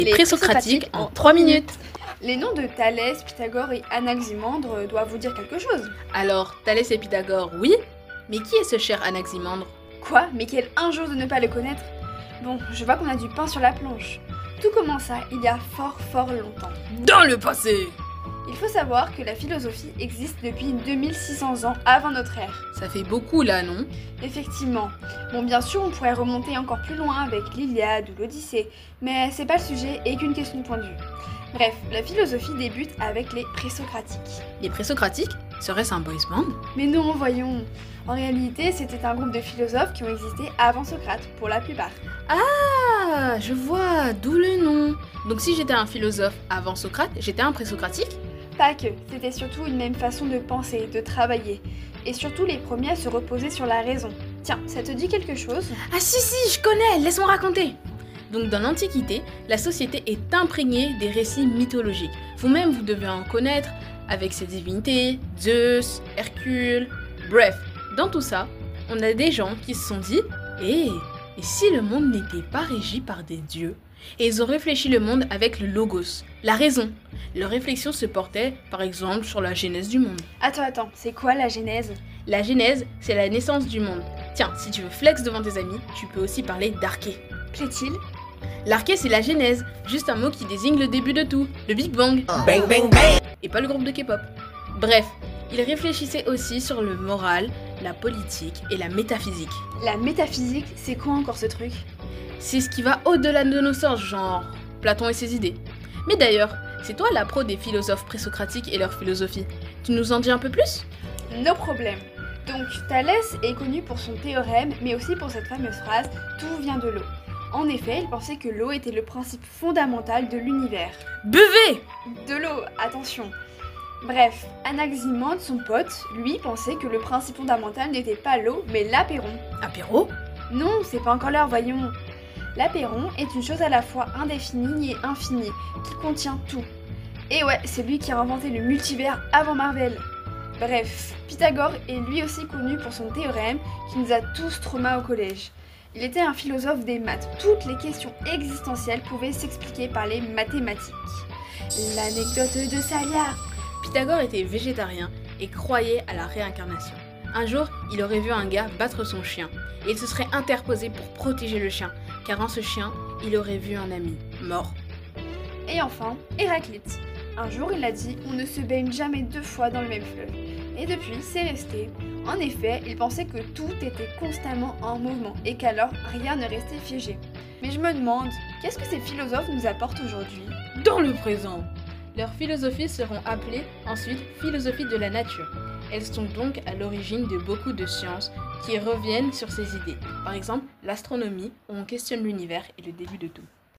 Les présocratiques en 3 minutes. Les noms de Thalès, Pythagore et Anaximandre doivent vous dire quelque chose. Alors, Thalès et Pythagore, oui, mais qui est ce cher Anaximandre? Quoi? Mais quelle injure de ne pas le connaître. Bon, je vois qu'on a du pain sur la planche. Tout commença il y a fort longtemps. Dans le passé! Il faut savoir que la philosophie existe depuis 2600 ans avant notre ère. Ça fait beaucoup là, non? Effectivement. Bon, bien sûr, on pourrait remonter encore plus loin avec l'Iliade ou l'Odyssée, mais c'est pas le sujet et qu'une question de point de vue. Bref, la philosophie débute avec les présocratiques. Les présocratiques? Serait-ce un boys band? Mais non, voyons. En réalité, c'était un groupe de philosophes qui ont existé avant Socrate, pour la plupart. Ah, je vois, d'où le nom. Donc si j'étais un philosophe avant Socrate, j'étais un présocratique? Pas que, c'était surtout une même façon de penser, de travailler. Et surtout les premiers à se reposer sur la raison. Tiens, ça te dit quelque chose? Ah si, je connais, laisse-moi raconter. Donc dans l'Antiquité, la société est imprégnée des récits mythologiques. Vous-même, vous devez en connaître avec ses divinités, Zeus, Hercule, bref. Dans tout ça, on a des gens qui se sont dit « et si le monde n'était pas régi par des dieux ?» Et ils ont réfléchi le monde avec le logos, la raison. Leur réflexion se portait, par exemple, sur la genèse du monde. Attends, c'est quoi la genèse? La genèse, c'est la naissance du monde. Tiens, si tu veux flex devant tes amis, tu peux aussi parler d'arché. Plaît-il? L'arché, c'est la genèse, juste un mot qui désigne le début de tout, le Big Bang. Bang bang bang! Et pas le groupe de K-pop. Bref, ils réfléchissaient aussi sur le moral, la politique et la métaphysique. La métaphysique, c'est quoi encore ce truc? C'est ce qui va au-delà de nos sens, genre Platon et ses idées. Mais d'ailleurs, c'est toi la pro des philosophes présocratiques et leur philosophie. Tu nous en dis un peu plus? No problème. Donc, Thalès est connu pour son théorème, mais aussi pour cette fameuse phrase « tout vient de l'eau ». En effet, il pensait que l'eau était le principe fondamental de l'univers. Buvez! De l'eau, attention. Bref, Anaximandre, son pote, lui, pensait que le principe fondamental n'était pas l'eau, mais l'apéron. Apéro? Non, c'est pas encore l'heure, voyons. L'apéron est une chose à la fois indéfinie et infinie, qui contient tout. Et ouais, c'est lui qui a inventé le multivers avant Marvel. Bref, Pythagore est lui aussi connu pour son théorème qui nous a tous traumas au collège. Il était un philosophe des maths. Toutes les questions existentielles pouvaient s'expliquer par les mathématiques. L'anecdote de Salia. Pythagore était végétarien et croyait à la réincarnation. Un jour, il aurait vu un gars battre son chien et il se serait interposé pour protéger le chien, car en ce chien, il aurait vu un ami mort. Et enfin, Héraclite. Un jour, il a dit « On ne se baigne jamais 2 fois dans le même fleuve ». Et depuis, c'est resté. En effet, il pensait que tout était constamment en mouvement et qu'alors rien ne restait figé. Mais je me demande, qu'est-ce que ces philosophes nous apportent aujourd'hui? Dans le présent! Leurs philosophies seront appelées ensuite philosophies de la nature. Elles sont donc à l'origine de beaucoup de sciences qui reviennent sur ces idées. Par exemple, l'astronomie, où on questionne l'univers et le début de tout.